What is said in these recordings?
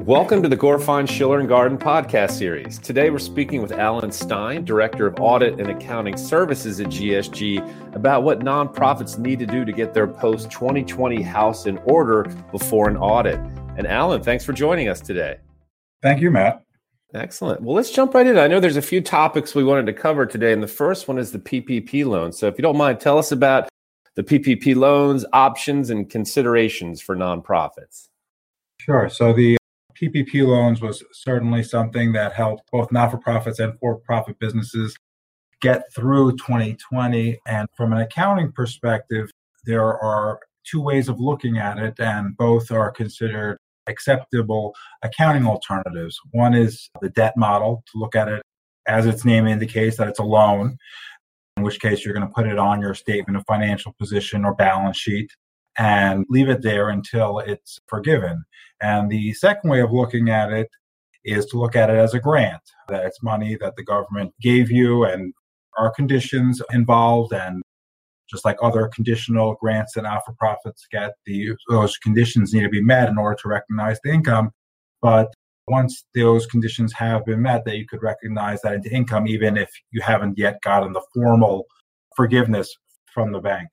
Welcome to the Gorfine Schiller and Garden podcast series. Today we're speaking with Alan Stein, Director of Audit and Accounting Services at GSG, about what nonprofits need to do to get their post-2020 house in order before an audit. And Alan, thanks for joining us today. Thank you, Matt. Excellent. Well, let's jump right in. I know there's a few topics we wanted to cover today, and the first one is the PPP loan. So if you don't mind, tell us about the PPP loans, options, and considerations for nonprofits. Sure. So the PPP loans was certainly something that helped both not-for-profits and for-profit businesses get through 2020. And from an accounting perspective, there are two ways of looking at it, and both are considered acceptable accounting alternatives. One is the debt model, to look at it as its name indicates that it's a loan, in which case you're going to put it on your statement of financial position or balance sheet and leave it there until it's forgiven. And the second way of looking at it is to look at it as a grant, that it's money that the government gave you and are conditions involved. And just like other conditional grants that not-for-profits get, those conditions need to be met in order to recognize the income. But once those conditions have been met, that you could recognize that into income, even if you haven't yet gotten the formal forgiveness from the bank.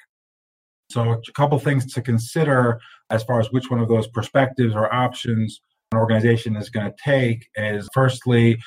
So a couple things to consider as far as which one of those perspectives or options an organization is going to take is, firstly,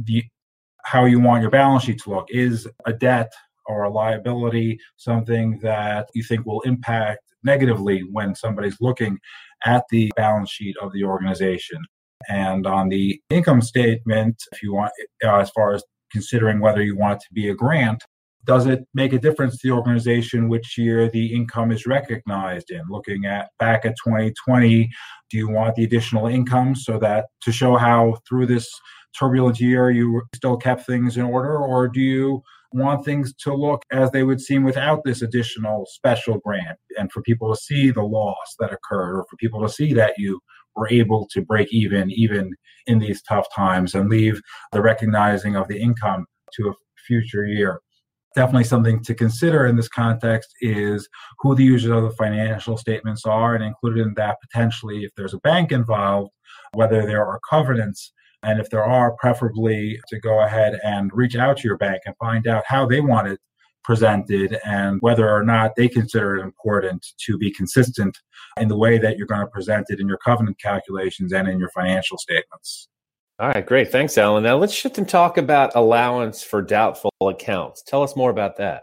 how you want your balance sheet to look. Is a debt or a liability something that you think will impact negatively when somebody's looking at the balance sheet of the organization? And on the income statement, if you want, as far as considering whether you want it to be a grant, does it make a difference to the organization which year the income is recognized in? Looking at back at 2020, do you want the additional income so that to show how through this turbulent year you still kept things in order, or do you want things to look as they would seem without this additional special grant, and for people to see the loss that occurred, or for people to see that you were able to break even in these tough times and leave the recognizing of the income to a future year? Definitely something to consider in this context is who the users of the financial statements are, and included in that potentially, if there's a bank involved, whether there are covenants, and if there are, preferably to go ahead and reach out to your bank and find out how they want it presented and whether or not they consider it important to be consistent in the way that you're going to present it in your covenant calculations and in your financial statements. All right, great. Thanks, Alan. Now let's shift and talk about allowance for doubtful accounts. Tell us more about that.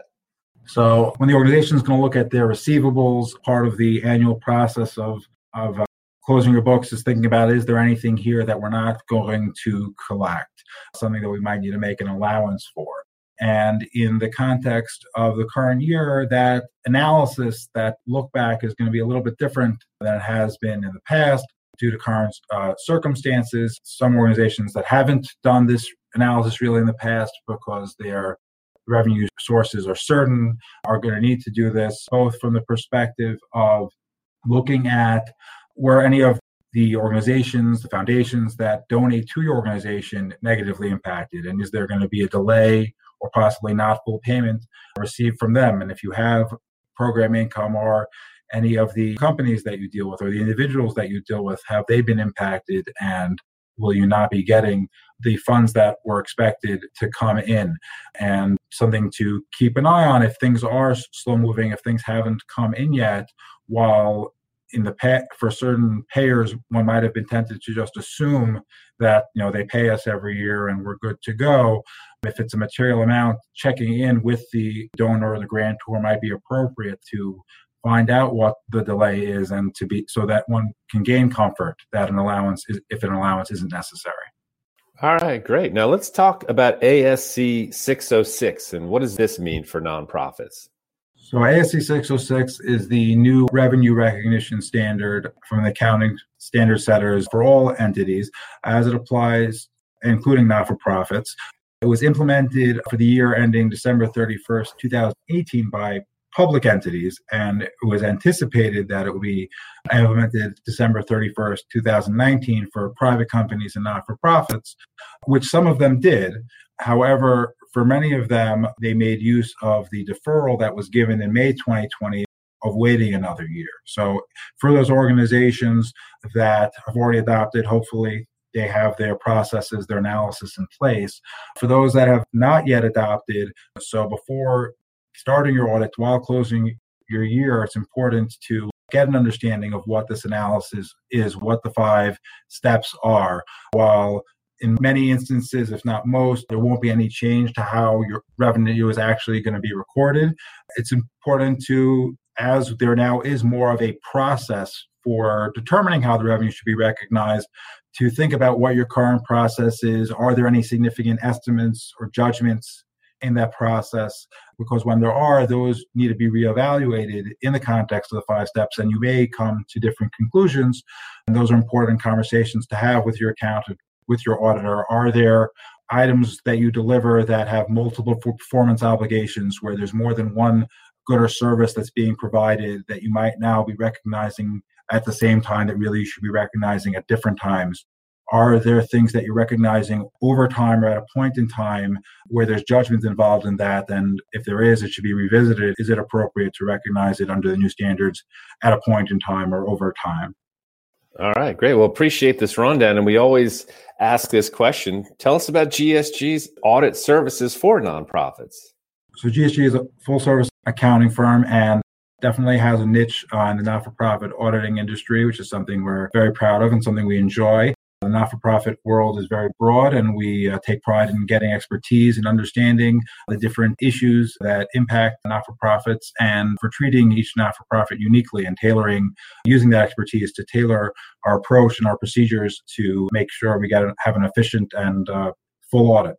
So when the organization is going to look at their receivables, part of the annual process of closing your books is thinking about, is there anything here that we're not going to collect, something that we might need to make an allowance for? And in the context of the current year, that analysis, that look back, is going to be a little bit different than it has been in the past due to current circumstances. Some organizations that haven't done this analysis really in the past because their revenue sources are certain are going to need to do this, both from the perspective of looking at were any of the organizations, the foundations that donate to your organization negatively impacted, and is there going to be a delay or possibly not full payment received from them? And if you have program income, or any of the companies that you deal with or the individuals that you deal with, have they been impacted, and will you not be getting the funds that were expected to come in? And something to keep an eye on if things are slow moving, if things haven't come in yet, while in the for certain payers, one might have been tempted to just assume that they pay us every year and we're good to go. If it's a material amount, checking in with the donor or the grantor might be appropriate to find out what the delay is, and to be so that one can gain comfort that an allowance is, if an allowance isn't necessary. All right, great. Now let's talk about ASC 606, and what does this mean for nonprofits? So ASC 606 is the new revenue recognition standard from the accounting standard setters for all entities as it applies, including not-for-profits. It was implemented for the year ending December 31st, 2018 by public entities, and it was anticipated that it would be implemented December 31st, 2019 for private companies and not-for-profits, which some of them did. However, for many of them, they made use of the deferral that was given in May 2020 of waiting another year. So for those organizations that have already adopted, hopefully they have their processes, their analysis in place. For those that have not yet adopted, so before starting your audit, while closing your year, it's important to get an understanding of what this analysis is, what the 5 steps are. While in many instances, if not most, there won't be any change to how your revenue is actually going to be recorded. It's important to, as there now is more of a process for determining how the revenue should be recognized, to think about what your current process is. Are there any significant estimates or judgments in that process? Because when there are, those need to be reevaluated in the context of the 5 steps, and you may come to different conclusions. And those are important conversations to have with your accountant, with your auditor. Are there items that you deliver that have multiple performance obligations, where there's more than one good or service that's being provided that you might now be recognizing at the same time that really you should be recognizing at different times? Are there things that you're recognizing over time or at a point in time where there's judgment involved in that? And if there is, it should be revisited. Is it appropriate to recognize it under the new standards at a point in time or over time? All right, great. Well, appreciate this rundown. And we always ask this question. Tell us about GSG's audit services for nonprofits. So GSG is a full-service accounting firm and definitely has a niche in the not-for-profit auditing industry, which is something we're very proud of and something we enjoy. The not-for-profit world is very broad, and we take pride in getting expertise and understanding the different issues that impact not-for-profits, and for treating each not-for-profit uniquely and using that expertise to tailor our approach and our procedures to make sure we have an efficient and full audit.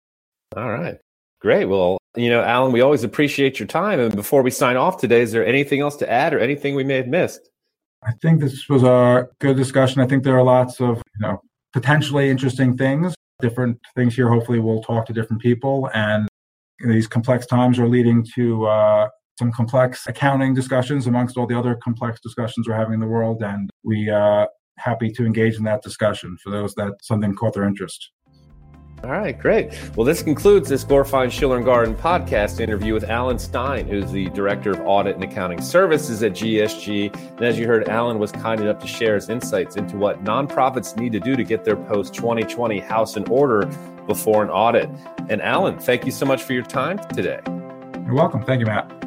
All right. Great. Well, Alan, we always appreciate your time. And before we sign off today, is there anything else to add or anything we may have missed? I think this was a good discussion. I think there are lots of potentially interesting things, different things here. Hopefully we'll talk to different people. And these complex times are leading to some complex accounting discussions amongst all the other complex discussions we're having in the world. And we are happy to engage in that discussion for those that something caught their interest. All right, great. Well, this concludes this Gorfine Schiller & Garden podcast interview with Alan Stein, who's the Director of Audit and Accounting Services at GSG. And as you heard, Alan was kind enough to share his insights into what nonprofits need to do to get their post-2020 house in order before an audit. And Alan, thank you so much for your time today. You're welcome. Thank you, Matt.